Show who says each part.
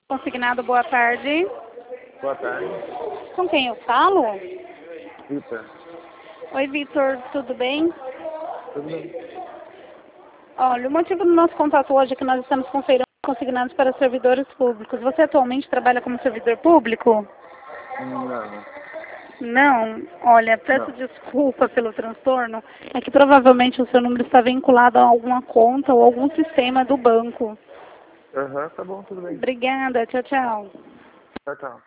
Speaker 1: Consignado, boa tarde.
Speaker 2: Boa tarde.
Speaker 1: Com quem eu falo?
Speaker 2: Vitor.
Speaker 1: Oi, Vitor, tudo bem?
Speaker 2: Tudo bem?
Speaker 1: Olha, o motivo do nosso contato hoje é que nós estamos conferindo consignados para servidores públicos. Você atualmente trabalha como servidor público?
Speaker 2: Não.
Speaker 1: Não? Olha, peço
Speaker 2: Não.
Speaker 1: desculpa pelo transtorno. É que provavelmente o seu número está vinculado a alguma conta ou algum sistema do banco.
Speaker 2: Aham, tá bom, tudo bem.
Speaker 1: Obrigada, tchau, tchau.
Speaker 2: Tchau, tchau.